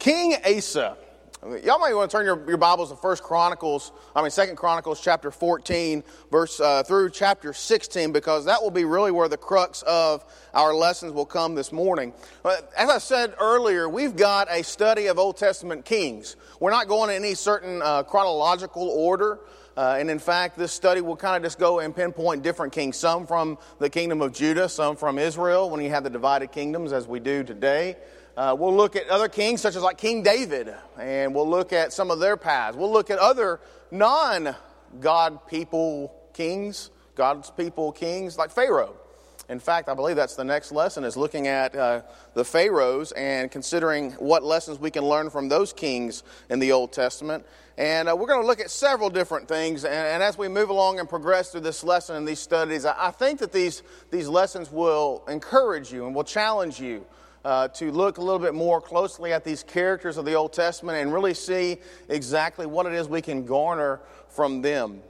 King Asa. Y'all might want to turn your Bibles to 2 Chronicles chapter 14, through chapter 16, because that will be really where the crux of our lessons will come this morning. As I said earlier, we've got a study of Old Testament kings. We're not going in any certain chronological order. And in fact, this study will kind of just go and pinpoint different kings. Some from the kingdom of Judah, some from Israel, when you have the divided kingdoms as we do today. We'll look at other kings, such as like King David, and we'll look at some of their paths. We'll look at other non-God people kings, God's people kings, like Pharaoh. In fact, I believe that's the next lesson, is looking at the Pharaohs and considering what lessons we can learn from those kings in the Old Testament. And we're going to look at several different things. And as we move along and progress through this lesson and these studies, I think that these lessons will encourage you and will challenge you to look a little bit more closely at these characters of the Old Testament and really see exactly what it is we can garner from them.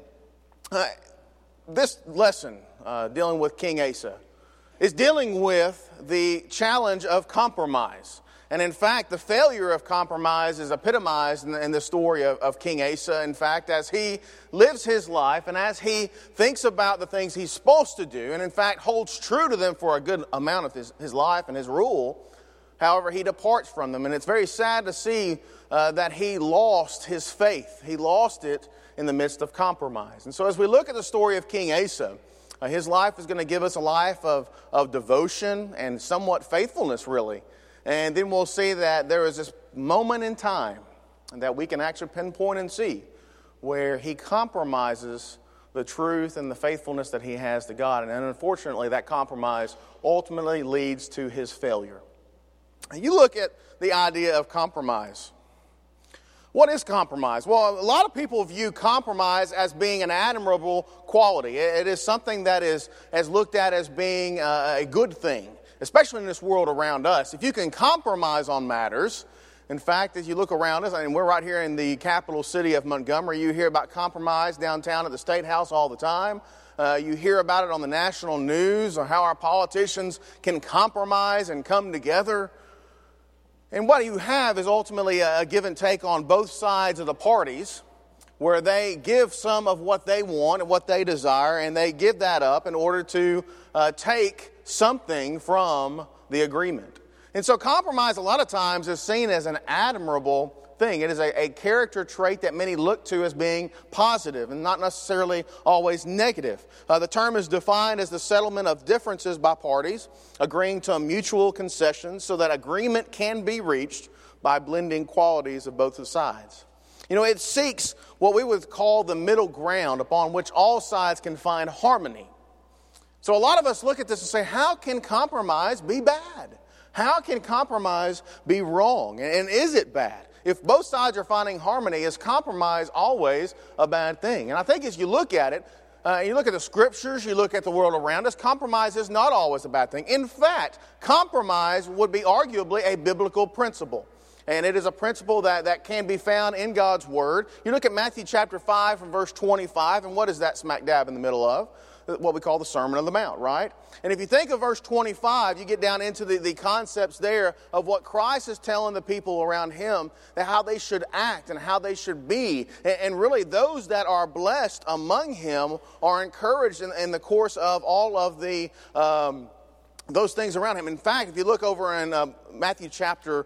This lesson, dealing with King Asa, is dealing with the challenge of compromise. And in fact, the failure of compromise is epitomized in the story of King Asa. In fact, as he lives his life and as he thinks about the things he's supposed to do, and in fact holds true to them for a good amount of his life and his rule, however, he departs from them. And it's very sad to see that he lost his faith. He lost it in the midst of compromise. And so as we look at the story of King Asa, his life is going to give us a life of devotion and somewhat faithfulness, really. And then we'll see that there is this moment in time that we can actually pinpoint and see where he compromises the truth and the faithfulness that he has to God. And unfortunately, that compromise ultimately leads to his failure. You look at the idea of compromise. What is compromise? Well, a lot of people view compromise as being an admirable quality. It is something that is looked at as being a good thing, especially in this world around us. If you can compromise on matters, in fact, as you look around us, and we're right here in the capital city of Montgomery, you hear about compromise downtown at the State House all the time. You hear about it on the national news, or how our politicians can compromise and come together. And what you have is ultimately a give and take on both sides of the parties, where they give some of what they want and what they desire, and they give that up in order to take something from the agreement. And so compromise a lot of times is seen as an admirable thing. It is a character trait that many look to as being positive and not necessarily always negative. The term is defined as the settlement of differences by parties, agreeing to mutual concessions so that agreement can be reached by blending qualities of both sides. You know, it seeks what we would call the middle ground upon which all sides can find harmony. So a lot of us look at this and say, how can compromise be bad? How can compromise be wrong? And is it bad? If both sides are finding harmony, is compromise always a bad thing? And I think as you look at it, you look at the scriptures, you look at the world around us, compromise is not always a bad thing. In fact, compromise would be arguably a biblical principle. And it is a principle that can be found in God's Word. You look at Matthew chapter 5 from verse 25, and what is that smack dab in the middle of? What we call the Sermon on the Mount, right? And if you think of verse 25, you get down into the concepts there of what Christ is telling the people around Him, that how they should act and how they should be. And really, those that are blessed among Him are encouraged in the course of all of the those things around Him. In fact, if you look over in Matthew chapter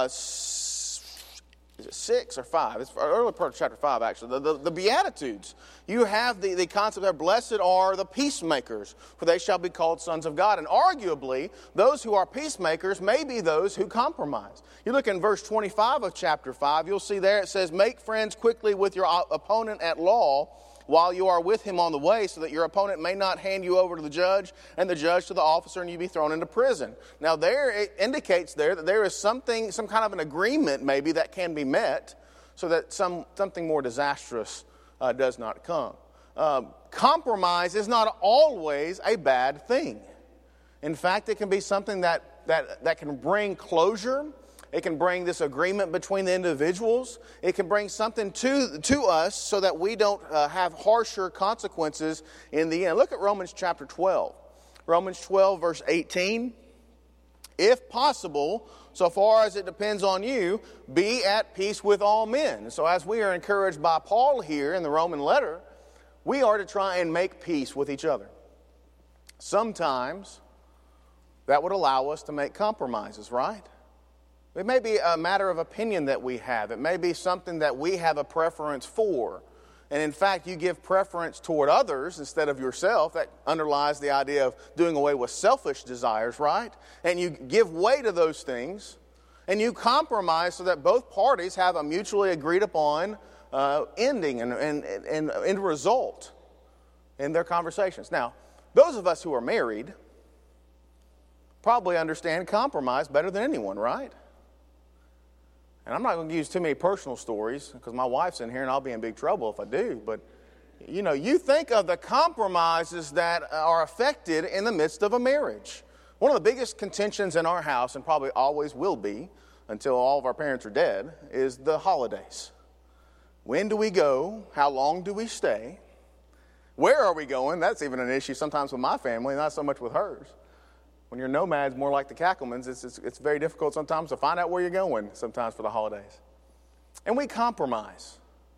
6 or 5? It's early part of chapter 5, actually. The Beatitudes. You have the concept that blessed are the peacemakers, for they shall be called sons of God. And arguably, those who are peacemakers may be those who compromise. You look in verse 25 of chapter 5, you'll see there it says, make friends quickly with your opponent at law, while you are with him on the way, so that your opponent may not hand you over to the judge, and the judge to the officer, and you be thrown into prison. Now there, it indicates there that there is some kind of an agreement maybe that can be met, so that something more disastrous does not come. Compromise is not always a bad thing. In fact, it can be something that can bring closure. It can bring this agreement between the individuals. It can bring something to us so that we don't have harsher consequences in the end. Look at Romans chapter 12. Romans 12, verse 18. If possible, so far as it depends on you, be at peace with all men. So as we are encouraged by Paul here in the Roman letter, we are to try and make peace with each other. Sometimes that would allow us to make compromises, right? It may be a matter of opinion that we have. It may be something that we have a preference for. And in fact, you give preference toward others instead of yourself. That underlies the idea of doing away with selfish desires, right? And you give way to those things, and you compromise so that both parties have a mutually agreed upon ending and end result in their conversations. Now, those of us who are married probably understand compromise better than anyone, right? And I'm not going to use too many personal stories because my wife's in here and I'll be in big trouble if I do. But, you think of the compromises that are affected in the midst of a marriage. One of the biggest contentions in our house, and probably always will be until all of our parents are dead, is the holidays. When do we go? How long do we stay? Where are we going? That's even an issue sometimes with my family, not so much with hers. When you're nomads, more like the Cacklemans, it's very difficult sometimes to find out where you're going sometimes for the holidays. And we compromise.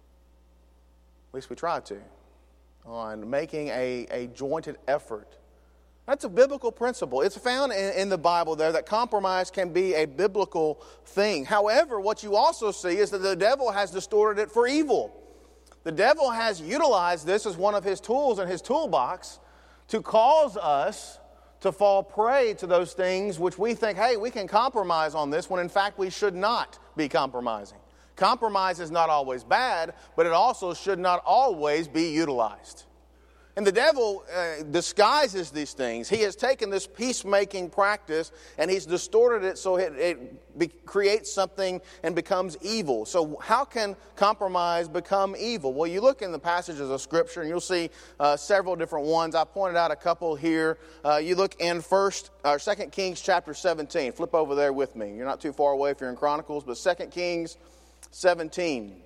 At least we try to. On making a jointed effort. That's a biblical principle. It's found in the Bible there that compromise can be a biblical thing. However, what you also see is that the devil has distorted it for evil. The devil has utilized this as one of his tools in his toolbox to cause us to fall prey to those things which we think, hey, we can compromise on this, when in fact we should not be compromising. Compromise is not always bad, but it also should not always be utilized. And the devil disguises these things. He has taken this peacemaking practice and he's distorted it so it creates something and becomes evil. So how can compromise become evil? Well, you look in the passages of Scripture and you'll see several different ones. I pointed out a couple here. You look in 2 Kings chapter 17. Flip over there with me. You're not too far away if you're in Chronicles, but 2 Kings 17.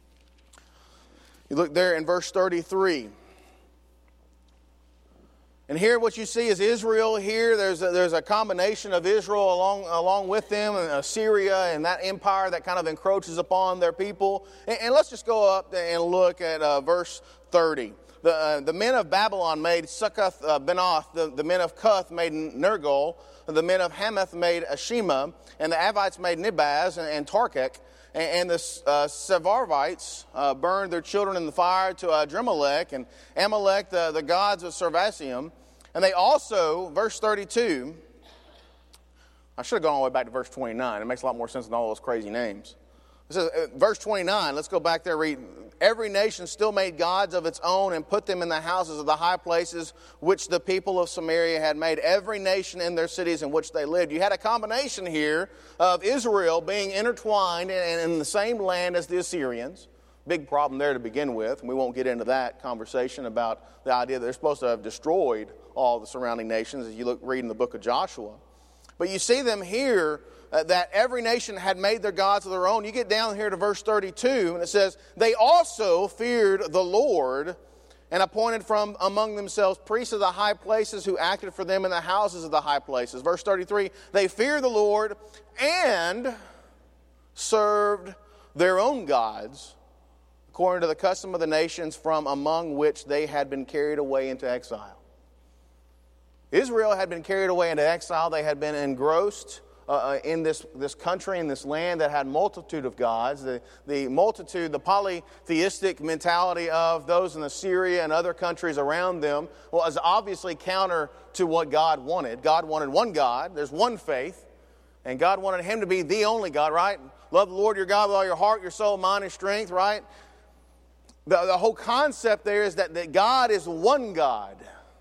You look there in verse 33. And here what you see is Israel here. There's a combination of Israel along with them, and Assyria and that empire that kind of encroaches upon their people. And let's just go up and look at verse 30. The men of Babylon made Succoth Benoth. The men of Cuth made Nergal. The men of Hamath made Ashima. And the Avites made Nibaz and Tarkek. And the Sepharvites burned their children in the fire to Adrimelech and Amalek, the gods of Sarvasium. And they also, verse 32, I should have gone all the way back to verse 29. It makes a lot more sense than all those crazy names. It says, verse 29, let's go back there, read. Every nation still made gods of its own and put them in the houses of the high places which the people of Samaria had made, every nation in their cities in which they lived. You had a combination here of Israel being intertwined in the same land as the Assyrians. Big problem there to begin with. We won't get into that conversation about the idea that they're supposed to have destroyed all the surrounding nations as you read in the book of Joshua. But you see them here that every nation had made their gods of their own. You get down here to verse 32, and it says, they also feared the Lord and appointed from among themselves priests of the high places who acted for them in the houses of the high places. Verse 33, they feared the Lord and served their own gods according to the custom of the nations from among which they had been carried away into exile. Israel had been carried away into exile. They had been engrossed in this country, in this land that had multitude of gods. The multitude, the polytheistic mentality of those in Assyria and other countries around them was obviously counter to what God wanted. God wanted one God. There's one faith. And God wanted Him to be the only God, right? Love the Lord your God with all your heart, your soul, mind, and strength, right? The whole concept there is that God is one God.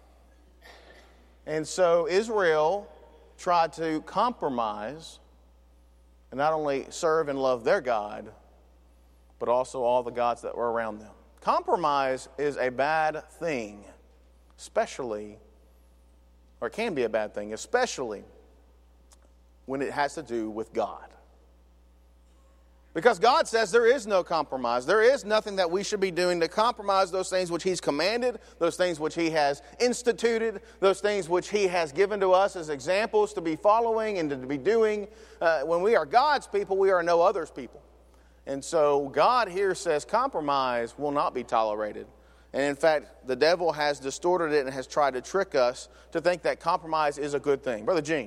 And so Israel tried to compromise and not only serve and love their God, but also all the gods that were around them. Compromise is a bad thing, especially, or it can be a bad thing, especially when it has to do with God. Because God says there is no compromise. There is nothing that we should be doing to compromise those things which He's commanded, those things which He has instituted, those things which He has given to us as examples to be following and to be doing. When we are God's people, we are no other's people. And so God here says compromise will not be tolerated. And in fact, the devil has distorted it and has tried to trick us to think that compromise is a good thing. Brother Gene.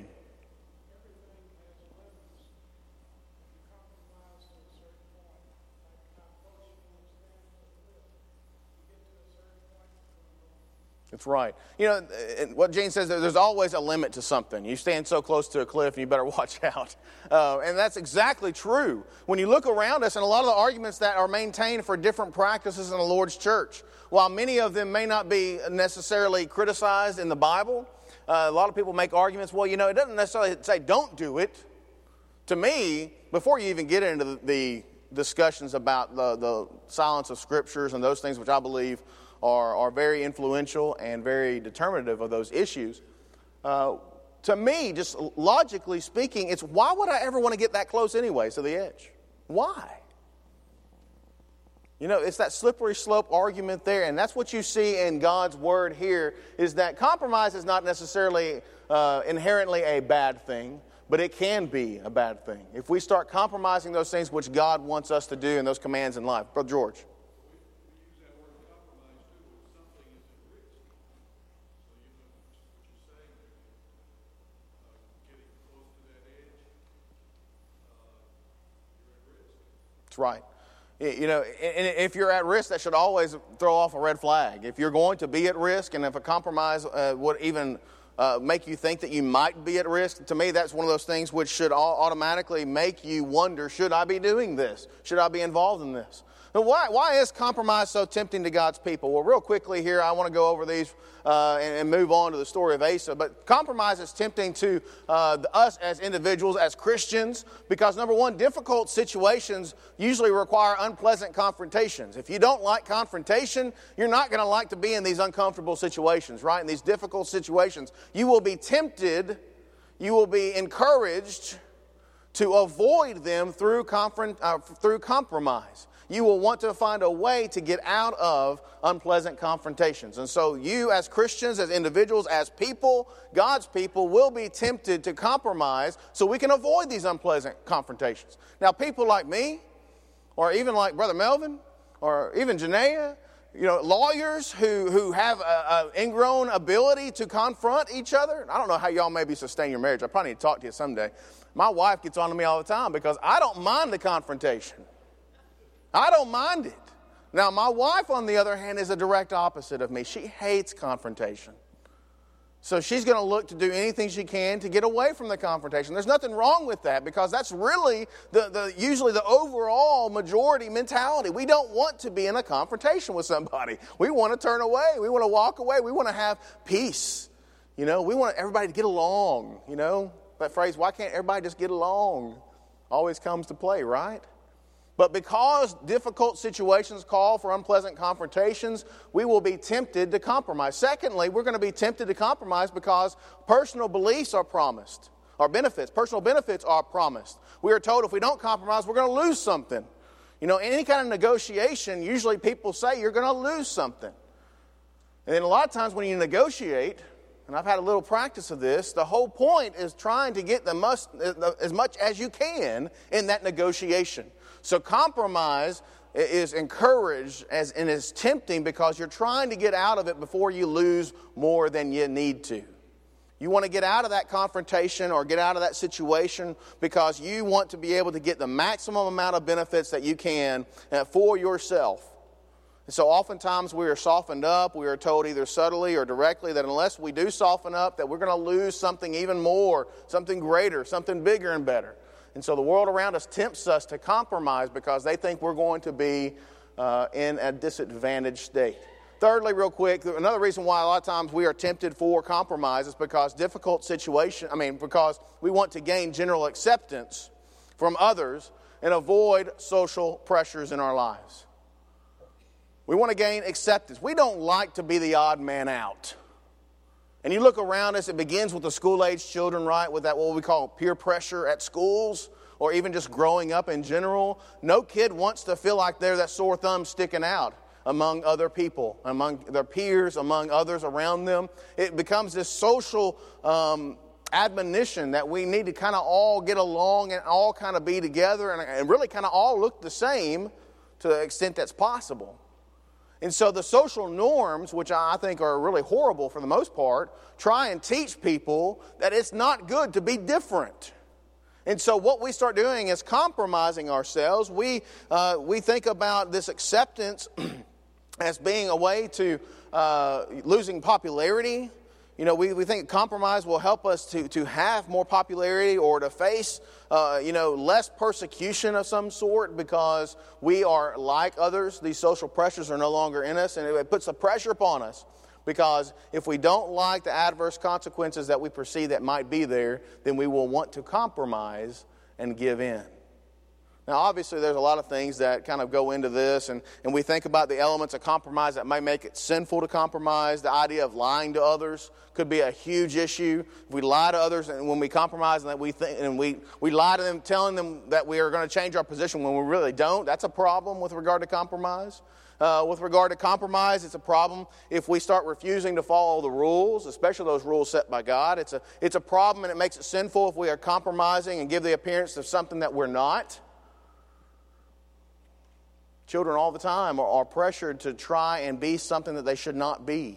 That's right. You know, what Gene says, there's always a limit to something. You stand so close to a cliff and you better watch out. And that's exactly true. When you look around us and a lot of the arguments that are maintained for different practices in the Lord's church, while many of them may not be necessarily criticized in the Bible, a lot of people make arguments, well, you know, it doesn't necessarily say don't do it. To me, before you even get into the discussions about the silence of scriptures and those things which I believe are very influential and very determinative of those issues. To me, just logically speaking, it's why would I ever want to get that close anyways to the edge? Why? You know, it's that slippery slope argument there, and that's what you see in God's Word here, is that compromise is not necessarily inherently a bad thing, but it can be a bad thing. If we start compromising those things which God wants us to do and those commands in life. Brother George. Right. You know, if you're at risk, that should always throw off a red flag. If you're going to be at risk, and if a compromise would even make you think that you might be at risk, to me that's one of those things which should automatically make you wonder, should I be doing this? Should I be involved in this? Now, why is compromise so tempting to God's people? Well, real quickly here, I want to go over these and move on to the story of Asa. But compromise is tempting to us as individuals, as Christians, because number one, difficult situations usually require unpleasant confrontations. If you don't like confrontation, you're not going to like to be in these uncomfortable situations, right? In these difficult situations. You will be tempted, you will be encouraged to avoid them through compromise. You will want to find a way to get out of unpleasant confrontations. And so you as Christians, as individuals, as people, God's people, will be tempted to compromise so we can avoid these unpleasant confrontations. Now, people like me, or even like Brother Melvin, or even Janaea, you know, lawyers who have an ingrown ability to confront each other. I don't know how y'all maybe sustain your marriage. I probably need to talk to you someday. My wife gets on to me all the time because I don't mind the confrontation. I don't mind it. Now, my wife, on the other hand, is a direct opposite of me. She hates confrontation. So she's going to look to do anything she can to get away from the confrontation. There's nothing wrong with that because that's really usually the overall majority mentality. We don't want to be in a confrontation with somebody. We want to turn away. We want to walk away. We want to have peace. You know, we want everybody to get along. You know, that phrase, why can't everybody just get along, always comes to play, right? But because difficult situations call for unpleasant confrontations, we will be tempted to compromise. Secondly, we're going to be tempted to compromise because personal beliefs are promised, or benefits. Personal benefits are promised. We are told if we don't compromise, we're going to lose something. You know, in any kind of negotiation, usually people say you're going to lose something. And then a lot of times when you negotiate, and I've had a little practice of this, the whole point is trying to get as much as you can in that negotiation. So compromise is encouraged and is tempting because you're trying to get out of it before you lose more than you need to. You want to get out of that confrontation or get out of that situation because you want to be able to get the maximum amount of benefits that you can for yourself. And so oftentimes we are softened up. We are told either subtly or directly that unless we do soften up, that we're going to lose something even more, something greater, something bigger and better. And so the world around us tempts us to compromise because they think we're going to be in a disadvantaged state. Thirdly, real quick, another reason why a lot of times we are tempted for compromise is because because we want to gain general acceptance from others and avoid social pressures in our lives. We want to gain acceptance. We don't like to be the odd man out. And you look around us, it begins with the school-age children, right, with that what we call peer pressure at schools, or even just growing up in general, no kid wants to feel like they're that sore thumb sticking out among other people, among their peers, among others around them. It becomes this social admonition that we need to kind of all get along and all kind of be together and really kind of all look the same to the extent that's possible. And so the social norms, which I think are really horrible for the most part, try and teach people that it's not good to be different. And so what we start doing is compromising ourselves. We think about this acceptance as being a way to losing popularity. You know, we think compromise will help us to have more popularity or to face, less persecution of some sort because we are like others. These social pressures are no longer in us, and it puts a pressure upon us because if we don't like the adverse consequences that we perceive that might be there, then we will want to compromise and give in. Now, obviously, there's a lot of things that kind of go into this, and we think about the elements of compromise that may make it sinful to compromise. The idea of lying to others could be a huge issue. If we lie to others, and when we compromise, and that we lie to them, telling them that we are going to change our position when we really don't, that's a problem with regard to compromise. With regard to compromise, it's a problem if we start refusing to follow the rules, especially those rules set by God. It's a problem, and it makes it sinful if we are compromising and give the appearance of something that we're not. Children all the time are pressured to try and be something that they should not be.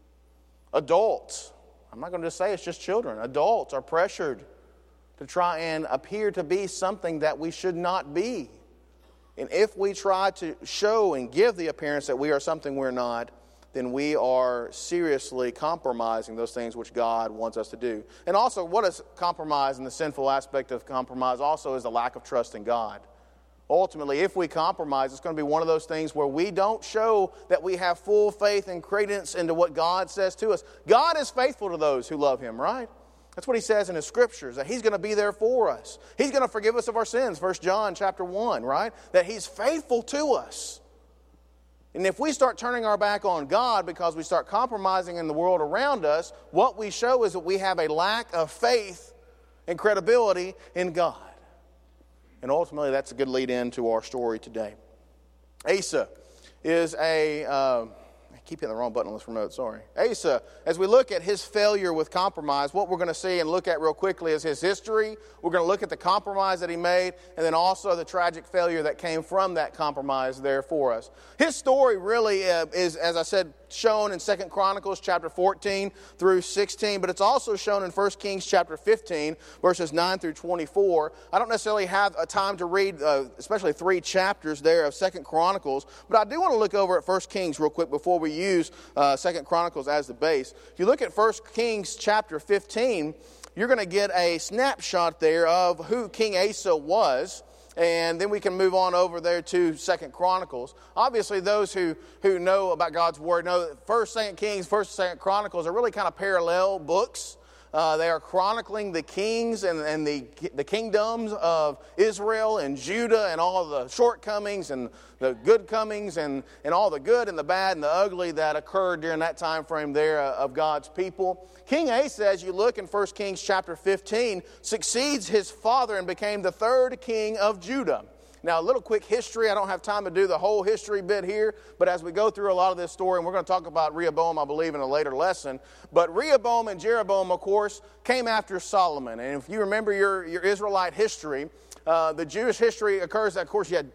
Adults, I'm not going to just say it's just children. Adults are pressured to try and appear to be something that we should not be. And if we try to show and give the appearance that we are something we're not, then we are seriously compromising those things which God wants us to do. And also, what is compromise, and the sinful aspect of compromise also is the lack of trust in God. Ultimately, if we compromise, it's going to be one of those things where we don't show that we have full faith and credence into what God says to us. God is faithful to those who love Him, right? That's what He says in His Scriptures, that He's going to be there for us. He's going to forgive us of our sins, 1 John chapter 1, right? That He's faithful to us. And if we start turning our back on God because we start compromising in the world around us, what we show is that we have a lack of faith and credibility in God. And ultimately, that's a good lead-in to our story today. Asa is I keep hitting the wrong button on this remote, sorry. Asa, as we look at his failure with compromise, what we're going to see and look at real quickly is his history. We're going to look at the compromise that he made, and then also the tragic failure that came from that compromise there for us. His story really is, as I said, shown in 2 Chronicles chapter 14 through 16, but it's also shown in 1 Kings chapter 15, verses 9 through 24. I don't necessarily have a time to read, especially 3 chapters there of 2 Chronicles, but I do want to look over at 1 Kings real quick before we use 2 Chronicles as the base. If you look at 1 Kings chapter 15, you're going to get a snapshot there of who King Asa was. And then we can move on over there to 2 Chronicles. Obviously, those who know about God's Word know that 1st, 2nd Kings, 1st, 2nd Chronicles are really kind of parallel books. They are chronicling the kings and the kingdoms of Israel and Judah and all the shortcomings and the good comings and all the good and the bad and the ugly that occurred during that time frame there of God's people. King Asa, as you look in 1 Kings chapter 15, succeeds his father and became the 3rd king of Judah. Now, a little quick history. I don't have time to do the whole history bit here, but as we go through a lot of this story, and we're going to talk about Rehoboam, I believe, in a later lesson. But Rehoboam and Jeroboam, of course, came after Solomon. And if you remember your Israelite history, the Jewish history occurs that, of course, you had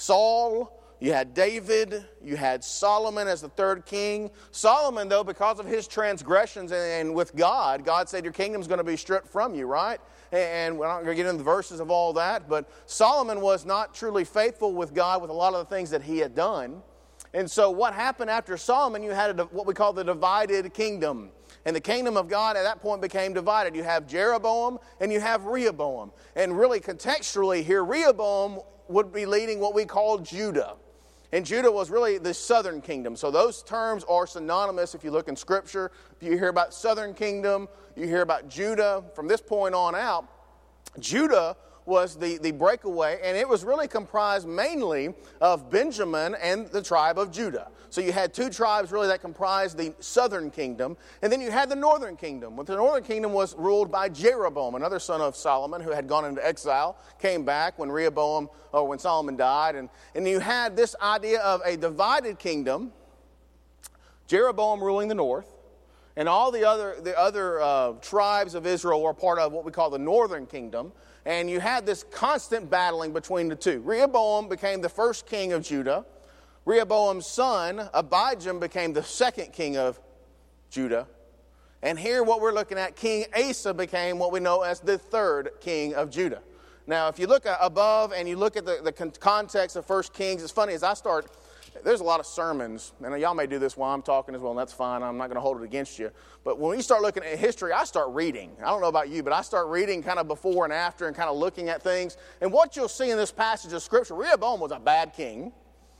Saul, you had David, you had Solomon as the 3rd king. Solomon, though, because of his transgressions and with God, God said your kingdom's going to be stripped from you, right? And we're not going to get into the verses of all that, but Solomon was not truly faithful with God with a lot of the things that he had done. And so what happened after Solomon, you had what we call the divided kingdom. And the kingdom of God at that point became divided. You have Jeroboam and you have Rehoboam. And really contextually here, Rehoboam would be leading what we call Judah. And Judah was really the southern kingdom. So those terms are synonymous if you look in Scripture. If you hear about southern kingdom, you hear about Judah. From this point on out, Judah was the breakaway, and it was really comprised mainly of Benjamin and the tribe of Judah. So you had two tribes really that comprised the southern kingdom, and then you had the northern kingdom. The northern kingdom was ruled by Jeroboam, another son of Solomon who had gone into exile, came back when when Solomon died, and you had this idea of a divided kingdom, Jeroboam ruling the north, and all the other tribes of Israel were part of what we call the northern kingdom. And you had this constant battling between the two. Rehoboam became the first king of Judah. Rehoboam's son, Abijam, became the second king of Judah. And here what we're looking at, King Asa became what we know as the third king of Judah. Now, if you look above and you look at the context of 1 Kings, it's funny, there's a lot of sermons, and y'all may do this while I'm talking as well, and that's fine. I'm not going to hold it against you. But when you start looking at history, I start reading. I don't know about you, but I start reading kind of before and after and kind of looking at things. And what you'll see in this passage of Scripture, Rehoboam was a bad king.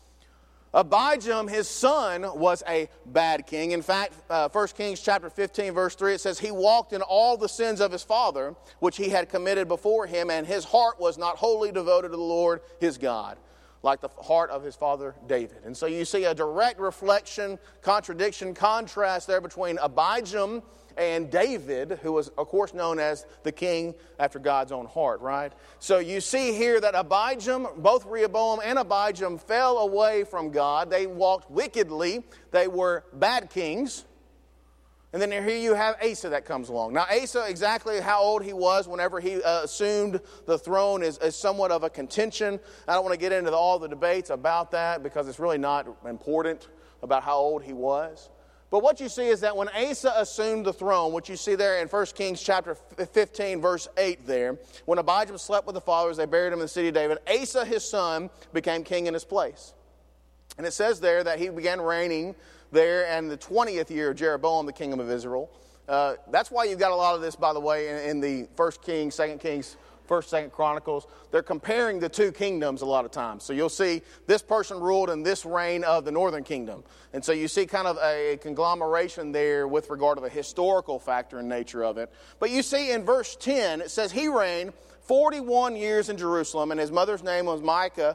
Abijam, his son, was a bad king. In fact, 1 Kings chapter 15, verse 3, it says, he walked in all the sins of his father, which he had committed before him, and his heart was not wholly devoted to the Lord his God, like the heart of his father David. And so you see a direct reflection, contradiction, contrast there between Abijam and David, who was, of course, known as the king after God's own heart, right? So you see here that Abijam, both Rehoboam and Abijam, fell away from God. They walked wickedly. They were bad kings. And then here you have Asa that comes along. Now, Asa, exactly how old he was whenever he assumed the throne is somewhat of a contention. I don't want to get into all the debates about that because it's really not important about how old he was. But what you see is that when Asa assumed the throne, what you see there in 1 Kings chapter 15, verse 8 there, when Abijam slept with the fathers, they buried him in the city of David, Asa, his son, became king in his place. And it says there that he began reigning there in the 20th year of Jeroboam, the king of Israel. That's why you've got a lot of this, by the way, in the 1 Kings, 2 Kings, 1st, 2nd Chronicles. They're comparing the two kingdoms a lot of times. So you'll see this person ruled in this reign of the northern kingdom. And so you see kind of a conglomeration there with regard to the historical factor and nature of it. But you see in verse 10, it says he reigned 41 years in Jerusalem, and his mother's name was Maacah,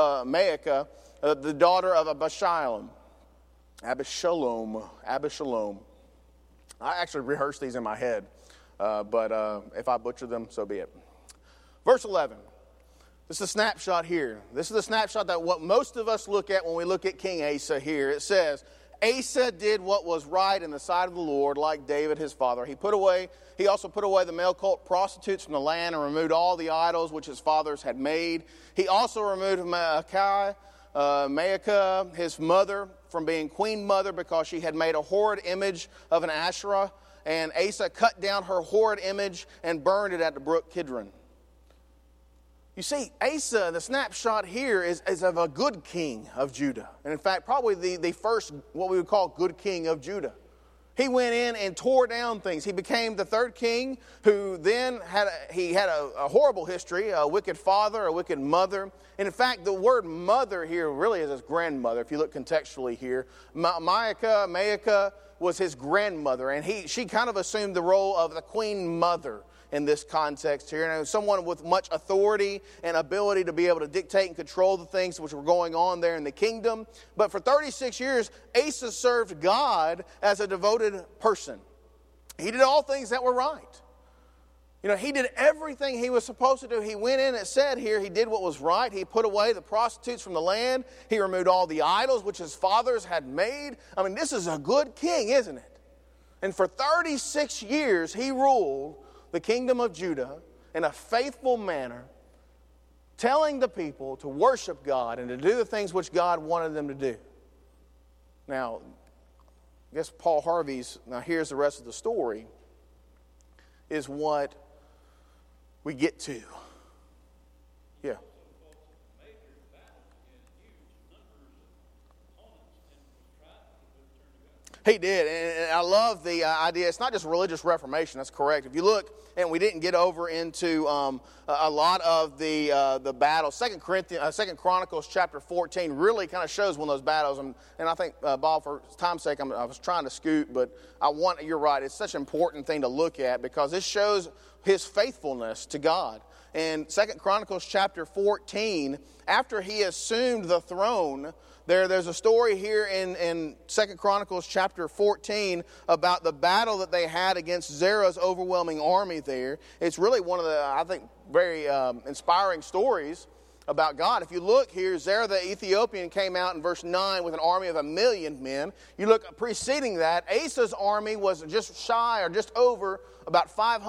the daughter of Abishalom. I actually rehearsed these in my head, but if I butcher them, so be it. Verse 11. This is a snapshot here. This is the snapshot that what most of us look at when we look at King Asa here. It says, Asa did what was right in the sight of the Lord, like David his father. He also put away the male cult prostitutes from the land and removed all the idols which his fathers had made. He also removed Maacah, his mother, from being queen mother because she had made a horrid image of an Asherah. And Asa cut down her horrid image and burned it at the brook Kidron. You see, Asa, the snapshot here is of a good king of Judah. And in fact, probably the first, what we would call good king of Judah. He went in and tore down things. He became the third king who then had a horrible history, a wicked father, a wicked mother. And in fact, the word mother here really is his grandmother, if you look contextually here. Maacah was his grandmother, and she kind of assumed the role of the queen mother in this context here. And someone with much authority and ability to be able to dictate and control the things which were going on there in the kingdom. But for 36 years, Asa served God as a devoted person. He did all things that were right. He did everything he was supposed to do. He went in, it said here, he did what was right. He put away the prostitutes from the land. He removed all the idols which his fathers had made. I mean, this is a good king, isn't it? And for 36 years, he ruled the kingdom of Judah in a faithful manner, telling the people to worship God and to do the things which God wanted them to do. Now, I guess Paul Harvey's, now here's the rest of the story, is what we get to. Yeah. He did, and I love the idea. It's not just religious reformation. That's correct. If you look, and we didn't get over into a lot of the battles. 2 Chronicles chapter 14 really kind of shows one of those battles. And I think, Bob, for time's sake, I was trying to scoot, but you're right. It's such an important thing to look at because it shows his faithfulness to God. in 2 Chronicles chapter 14, after he assumed the throne, there's a story here in 2 Chronicles chapter 14 about the battle that they had against Zerah's overwhelming army there. It's really one of the, I think, very inspiring stories about God. If you look here, Zerah the Ethiopian came out in verse 9 with an army of 1,000,000 men. You look preceding that, Asa's army was just shy or just over about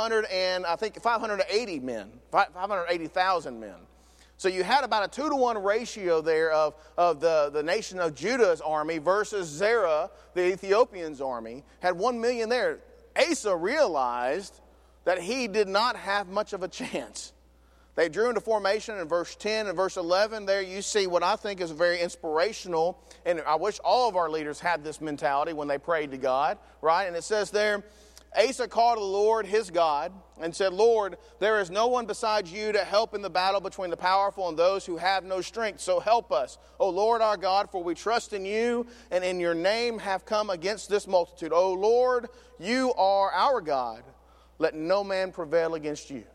580 men, 580,000 men. So you had about a 2-to-1 ratio there of the nation of Judah's army versus Zerah, the Ethiopian's army, had 1,000,000 there. Asa realized that he did not have much of a chance. They drew into formation in verse 10 and verse 11. There you see what I think is very inspirational, and I wish all of our leaders had this mentality when they prayed to God, right? And it says there, Asa called to the Lord his God and said, Lord, there is no one besides you to help in the battle between the powerful and those who have no strength. So help us, O Lord our God, for we trust in you and in your name have come against this multitude. O Lord, you are our God. Let no man prevail against you.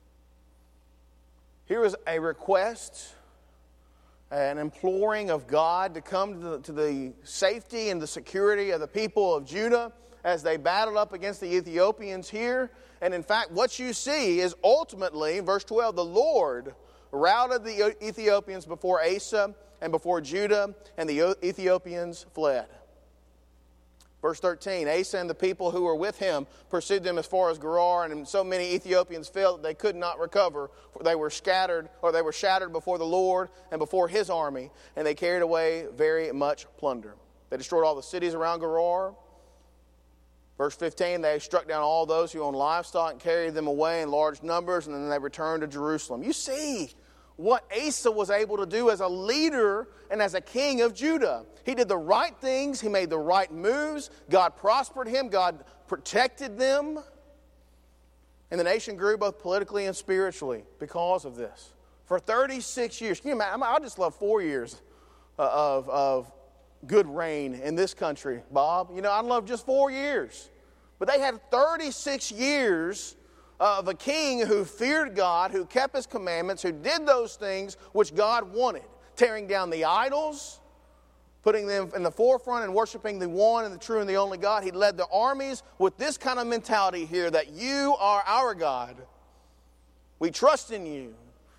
Here is a request, an imploring of God to come to the safety and the security of the people of Judah as they battled up against the Ethiopians here. And in fact, what you see is ultimately, verse 12, the Lord routed the Ethiopians before Asa and before Judah, and the Ethiopians fled. Verse 13, Asa and the people who were with him pursued them as far as Gerar, and so many Ethiopians fell that they could not recover, for they were shattered before the Lord and before his army, and they carried away very much plunder. They destroyed all the cities around Gerar. Verse 15, they struck down all those who owned livestock and carried them away in large numbers, and then they returned to Jerusalem. You see what Asa was able to do as a leader and as a king of Judah. He did the right things. He made the right moves. God prospered him. God protected them. And the nation grew both politically and spiritually because of this. For 36 years. Can you imagine? I just love 4 years of good reign in this country, Bob. You know, I love just 4 years. But they had 36 years of a king who feared God, who kept his commandments, who did those things which God wanted. Tearing down the idols, putting them in the forefront and worshiping the one and the true and the only God. He led the armies with this kind of mentality here, that you are our God. We trust in you.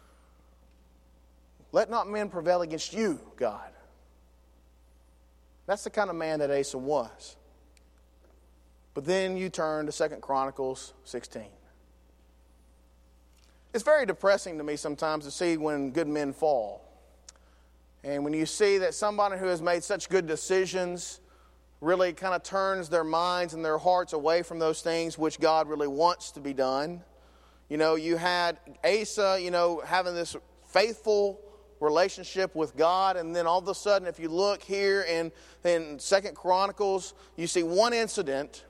Let not men prevail against you, God. That's the kind of man that Asa was. But then you turn to 2 Chronicles 16. It's very depressing to me sometimes to see when good men fall. And when you see that somebody who has made such good decisions really kind of turns their minds and their hearts away from those things which God really wants to be done. You know, you had Asa, having this faithful relationship with God, and then all of a sudden, if you look here in 2 Chronicles, you see one incident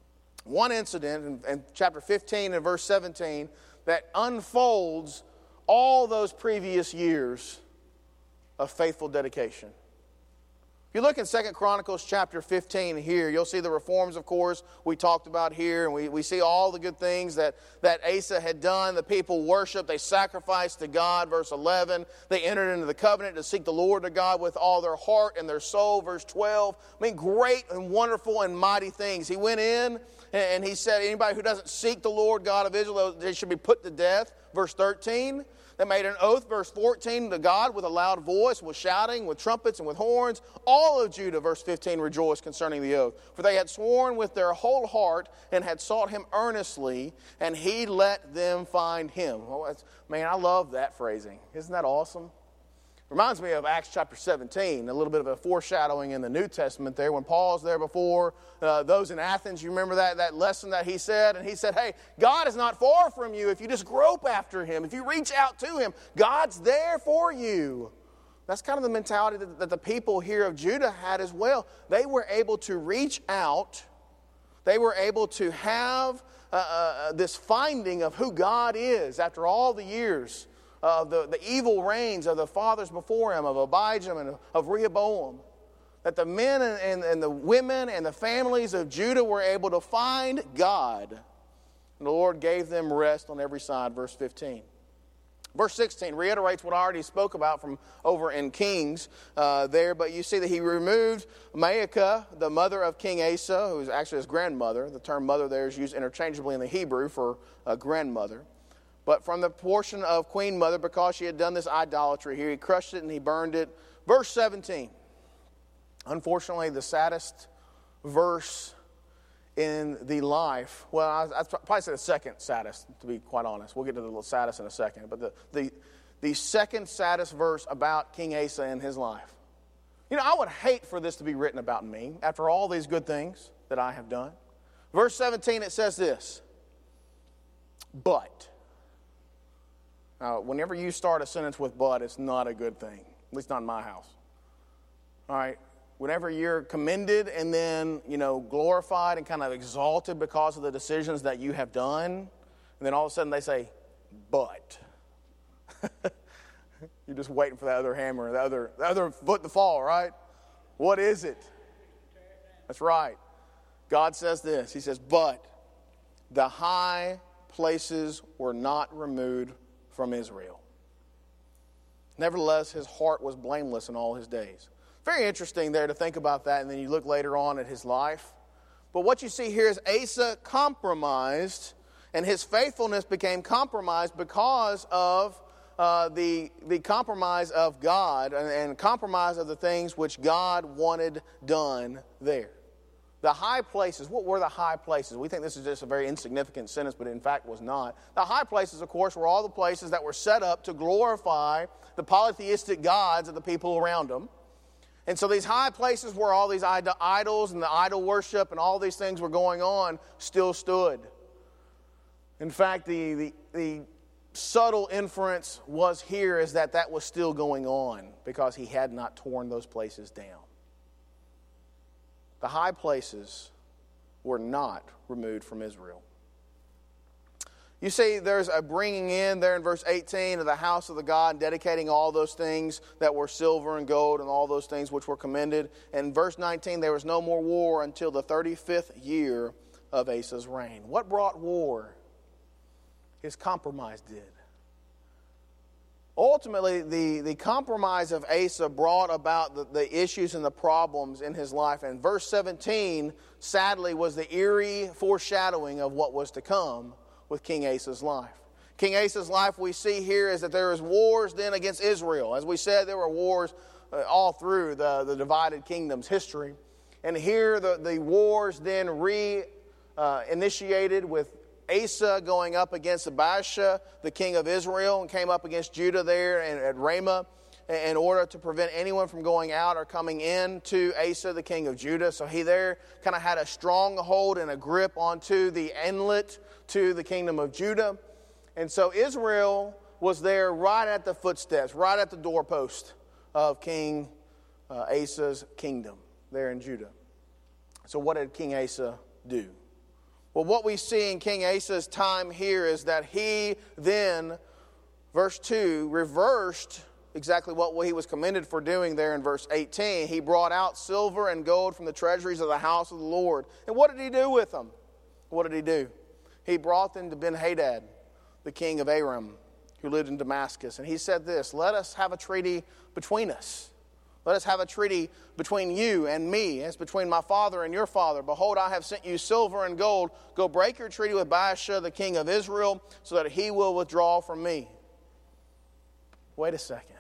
in chapter 15 and verse 17 that unfolds all those previous years of faithful dedication. If you look in 2 Chronicles chapter 15 here, you'll see the reforms, of course, we talked about here, and we see all the good things that Asa had done. The people worshiped, they sacrificed to God, verse 11. They entered into the covenant to seek the Lord their God with all their heart and their soul, verse 12. I mean, great and wonderful and mighty things. He went in and he said, anybody who doesn't seek the Lord God of Israel, they should be put to death, verse 13. They made an oath, verse 14, to God with a loud voice, with shouting, with trumpets, and with horns. All of Judah, verse 15, rejoiced concerning the oath. For they had sworn with their whole heart and had sought him earnestly, and he let them find him. Oh, man, I love that phrasing. Isn't that awesome? Reminds me of Acts chapter 17, a little bit of a foreshadowing in the New Testament there. When Paul's there before those in Athens, you remember that lesson that he said? And he said, hey, God is not far from you if you just grope after him. If you reach out to him, God's there for you. That's kind of the mentality that the people here of Judah had as well. They were able to reach out. They were able to have this finding of who God is after all the years of the evil reigns of the fathers before him, of Abijam and of Rehoboam. That the men and the women and the families of Judah were able to find God. And the Lord gave them rest on every side, verse 15. Verse 16 reiterates what I already spoke about from over in Kings there, but you see that he removed Maacah, the mother of King Asa, who is actually his grandmother. The term mother there is used interchangeably in the Hebrew for a grandmother. But from the portion of Queen Mother, because she had done this idolatry here, he crushed it and he burned it. Verse 17, unfortunately the saddest verse in the life, well, I'd probably say the second saddest, to be quite honest. We'll get to the saddest in a second. But the second saddest verse about King Asa in his life. You know, I would hate for this to be written about me after all these good things that I have done. Verse 17, it says this, but. Now, whenever you start a sentence with but, it's not a good thing. At least not in my house. All right? Whenever you're commended and then, glorified and kind of exalted because of the decisions that you have done, and then all of a sudden they say, but. You're just waiting for the other hammer, the other foot to fall, right? What is it? That's right. God says this. He says, but the high places were not removed from Israel. Nevertheless, his heart was blameless in all his days. Very interesting there to think about that, and then you look later on at his life. But what you see here is Asa compromised, and his faithfulness became compromised because of the compromise of God and compromise of the things which God wanted done there. The high places, what were the high places? We think this is just a very insignificant sentence, but in fact was not. The high places, of course, were all the places that were set up to glorify the polytheistic gods of the people around them. And so these high places where all these idols and the idol worship and all these things were going on still stood. In fact, the subtle inference was here is that was still going on because he had not torn those places down. The high places were not removed from Israel. You see, there's a bringing in there in verse 18 of the house of the God, and dedicating all those things that were silver and gold and all those things which were commended. And verse 19, there was no more war until the 35th year of Asa's reign. What brought war? His compromise did. Ultimately, the compromise of Asa brought about the issues and the problems in his life. And verse 17, sadly, was the eerie foreshadowing of what was to come with King Asa's life. King Asa's life, we see here, is that there is wars then against Israel. As we said, there were wars all through the divided kingdom's history. And here the wars then initiated with Asa going up against Baasha, the king of Israel, and came up against Judah there at Ramah in order to prevent anyone from going out or coming in to Asa, the king of Judah. So he there kind of had a stronghold and a grip onto the inlet to the kingdom of Judah. And so Israel was there right at the footsteps, right at the doorpost of King Asa's kingdom there in Judah. So what did King Asa do? Well, what we see in King Asa's time here is that he then, verse 2, reversed exactly what he was commended for doing there in verse 18. He brought out silver and gold from the treasuries of the house of the Lord. And what did he do with them? What did he do? He brought them to Ben-Hadad, the king of Aram, who lived in Damascus. And he said this, let us have a treaty between us. Let us have a treaty between you and me, as between my father and your father. Behold, I have sent you silver and gold. Go break your treaty with Baasha, the king of Israel, so that he will withdraw from me. Wait a second.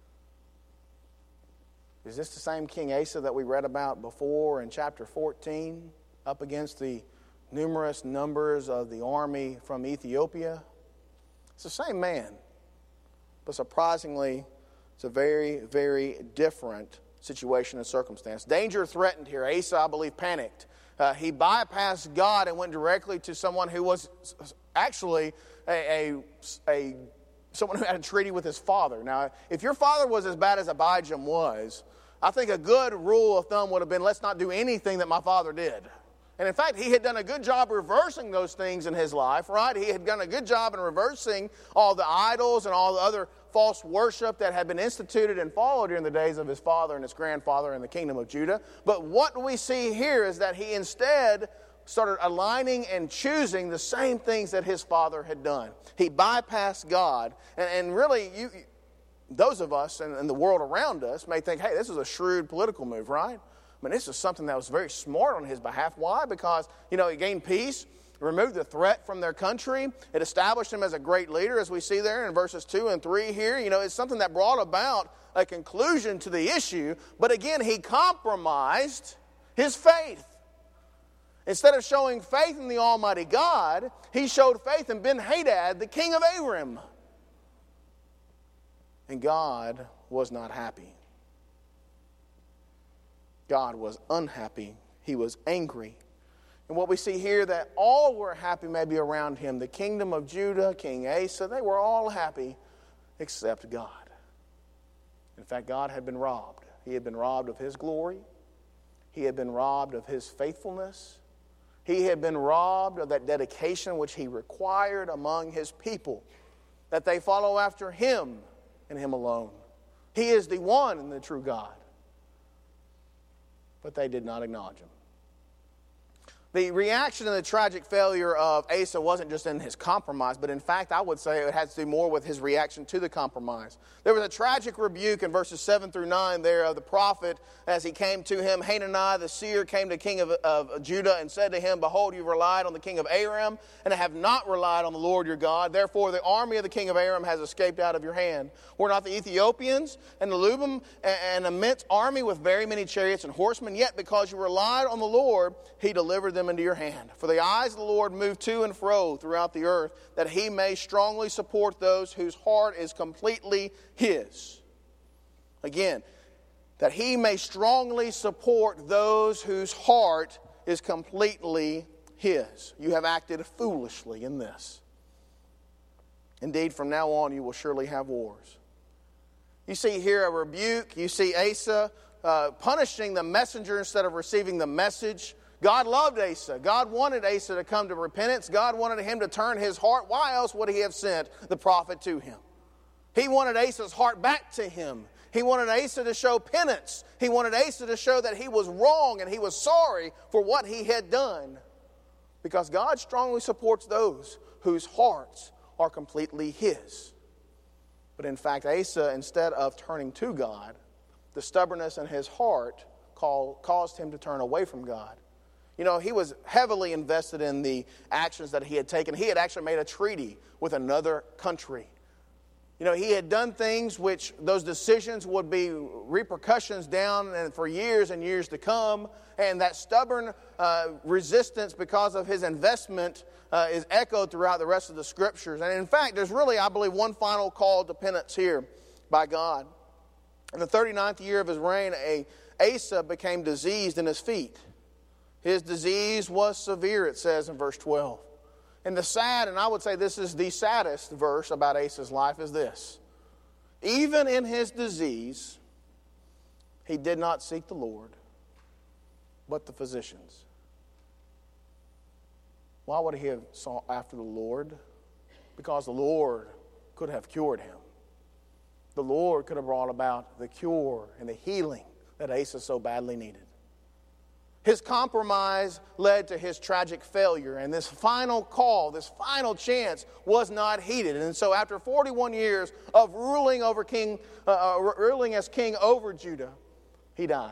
Is this the same King Asa that we read about before in chapter 14, up against the numerous numbers of the army from Ethiopia? It's the same man, but surprisingly, it's a very, very different situation and circumstance. Danger threatened here. Asa, I believe, panicked. He bypassed God and went directly to someone who was actually someone who had a treaty with his father. Now, if your father was as bad as Abijam was, I think a good rule of thumb would have been, let's not do anything that my father did. And in fact, he had done a good job reversing those things in his life, right? He had done a good job in reversing all the idols and all the other false worship that had been instituted and followed during the days of his father and his grandfather in the kingdom of Judah. But what we see here is that he instead started aligning and choosing the same things that his father had done. He bypassed God. And really, those of us and the world around us may think, hey, this is a shrewd political move, right? I mean, this is something that was very smart on his behalf. Why? Because, it gained peace, removed the threat from their country. It established him as a great leader, as we see there in verses 2 and 3 here. It's something that brought about a conclusion to the issue. But again, he compromised his faith. Instead of showing faith in the Almighty God, he showed faith in Ben-Hadad, the king of Aram. And God was not happy. God was unhappy. He was angry. And what we see here, that all were happy maybe around him. The kingdom of Judah, King Asa, they were all happy except God. In fact, God had been robbed. He had been robbed of his glory. He had been robbed of his faithfulness. He had been robbed of that dedication which he required among his people, that they follow after him and him alone. He is the one and the true God. But they did not acknowledge him. The reaction to the tragic failure of Asa wasn't just in his compromise, but in fact, I would say it had to do more with his reaction to the compromise. There was a tragic rebuke in verses 7 through 9 there of the prophet as he came to him. Hananiah the seer came to king of Judah and said to him, "Behold, you relied on the king of Aram and have not relied on the Lord your God. Therefore, the army of the king of Aram has escaped out of your hand. Were not the Ethiopians and the Lubim an immense army with very many chariots and horsemen? Yet because you relied on the Lord, he delivered them into your hand. For the eyes of the Lord move to and fro throughout the earth, that he may strongly support those whose heart is completely his." Again, that he may strongly support those whose heart is completely his. You have acted foolishly in this. Indeed, from now on you will surely have wars. You see here a rebuke. You see Asa punishing the messenger instead of receiving the message. God loved Asa. God wanted Asa to come to repentance. God wanted him to turn his heart. Why else would he have sent the prophet to him? He wanted Asa's heart back to him. He wanted Asa to show penance. He wanted Asa to show that he was wrong and he was sorry for what he had done. Because God strongly supports those whose hearts are completely his. But in fact, Asa, instead of turning to God, the stubbornness in his heart caused him to turn away from God. He was heavily invested in the actions that he had taken. He had actually made a treaty with another country. He had done things which those decisions would be repercussions down and for years and years to come. And that stubborn resistance because of his investment is echoed throughout the rest of the Scriptures. And in fact, there's really, I believe, one final call to penance here by God. In the 39th year of his reign, Asa became diseased in his feet. His disease was severe, it says in verse 12. And the sad, and I would say this is the saddest verse about Asa's life, is this. Even in his disease, he did not seek the Lord, but the physicians. Why would he have sought after the Lord? Because the Lord could have cured him. The Lord could have brought about the cure and the healing that Asa so badly needed. His compromise led to his tragic failure, and this final call, this final chance was not heeded. And so after 41 years of ruling as king over Judah, he died.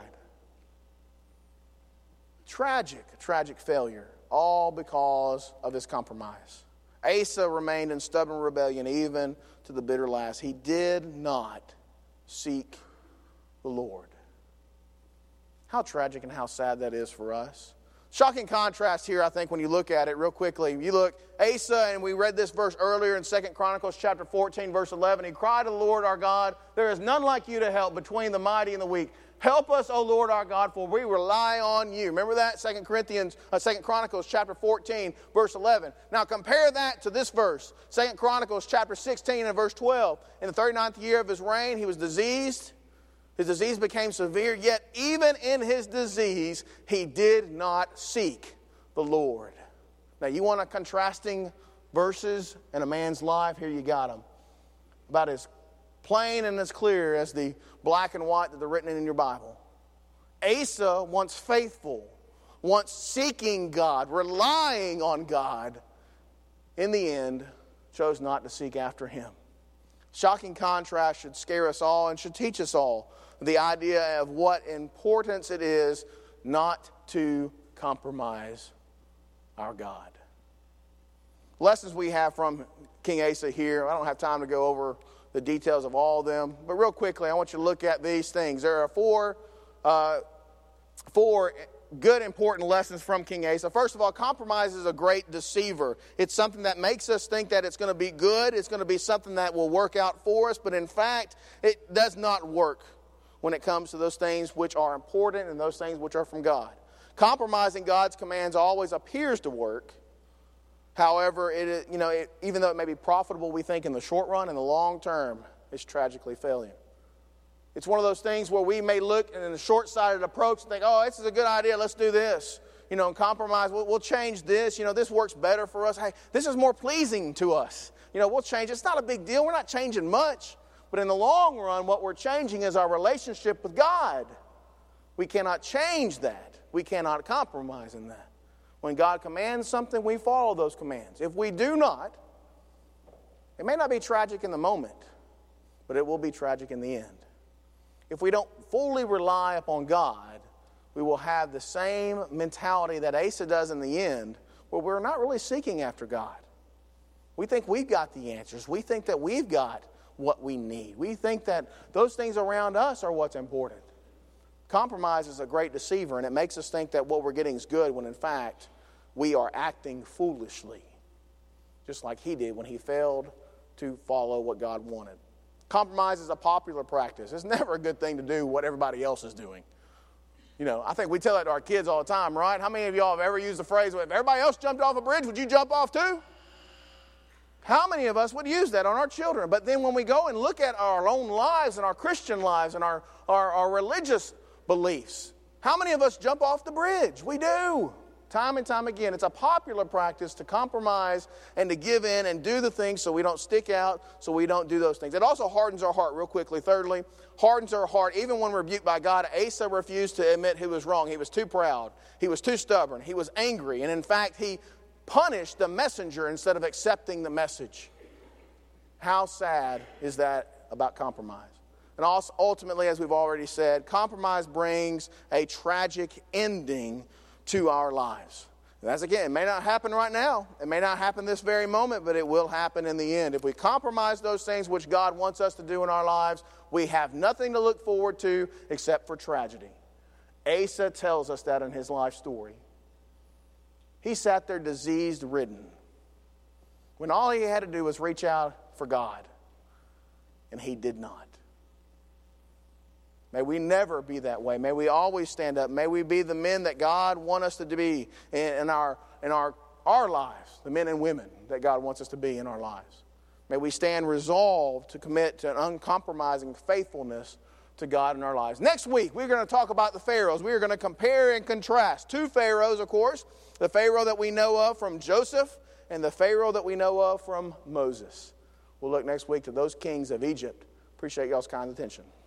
Tragic failure, all because of his compromise. Asa remained in stubborn rebellion even to the bitter last. He did not seek the Lord. How tragic and how sad that is for us. Shocking contrast here, I think, when you look at it real quickly. You look, Asa, and we read this verse earlier in 2 Chronicles chapter 14, verse 11. He cried to the Lord our God, "There is none like you to help between the mighty and the weak. Help us, O Lord our God, for we rely on you." Remember that? 2 Chronicles chapter 14, verse 11. Now compare that to this verse. 2 Chronicles chapter 16 and verse 12. In the 39th year of his reign, he was diseased. His disease became severe, yet even in his disease, he did not seek the Lord. Now, you want a contrasting verses in a man's life? Here you got them. About as plain and as clear as the black and white that are written in your Bible. Asa, once faithful, once seeking God, relying on God, in the end, chose not to seek after Him. Shocking contrast should scare us all and should teach us all the idea of what importance it is not to compromise our God. Lessons we have from King Asa here. I don't have time to go over the details of all of them, but real quickly, I want you to look at these things. There are four good, important lessons from King Asa. First of all, compromise is a great deceiver. It's something that makes us think that it's going to be good. It's going to be something that will work out for us, but in fact, it does not work when it comes to those things which are important and those things which are from God. Compromising God's commands always appears to work. However, even though it may be profitable, we think in the short run, in the long term, it's tragically failure. It's one of those things where we may look in a short-sighted approach and think, oh, this is a good idea, let's do this. And compromise, we'll change this. This works better for us. Hey, this is more pleasing to us. We'll change. It's not a big deal. We're not changing much. But in the long run, what we're changing is our relationship with God. We cannot change that. We cannot compromise in that. When God commands something, we follow those commands. If we do not, it may not be tragic in the moment, but it will be tragic in the end. If we don't fully rely upon God, we will have the same mentality that Asa does in the end, where we're not really seeking after God. We think we've got the answers. We think that we've got what we need. We think that those things around us are what's important. Compromise is a great deceiver, and it makes us think that what we're getting is good, when in fact, we are acting foolishly, just like he did when he failed to follow what God wanted. Compromise is a popular practice. It's never a good thing to do what everybody else is doing. I think we tell that to our kids all the time, right? How many of y'all have ever used the phrase, if everybody else jumped off a bridge, would you jump off too? How many of us would use that on our children? But then when we go and look at our own lives and our Christian lives and our religious beliefs, how many of us jump off the bridge? We do. Time and time again. It's a popular practice to compromise and to give in and do the things so we don't stick out, so we don't do those things. It also hardens our heart, real quickly. Thirdly, hardens our heart. Even when rebuked by God, Asa refused to admit he was wrong. He was too proud. He was too stubborn. He was angry. And in fact, he punished the messenger instead of accepting the message. How sad is that about compromise? And also, ultimately, as we've already said, compromise brings a tragic ending to our lives. That's again, it may not happen right now. It may not happen this very moment, but it will happen in the end. If we compromise those things which God wants us to do in our lives, we have nothing to look forward to except for tragedy. Asa tells us that in his life story. He sat there disease-ridden when all he had to do was reach out for God, and he did not. May we never be that way. May we always stand up. May we be the men that God wants us to be in our lives, the men and women that God wants us to be in our lives. May we stand resolved to commit to an uncompromising faithfulness to God in our lives. Next week, we're going to talk about the Pharaohs. We are going to compare and contrast two Pharaohs, of course, the Pharaoh that we know of from Joseph and the Pharaoh that we know of from Moses. We'll look next week to those kings of Egypt. Appreciate y'all's kind attention.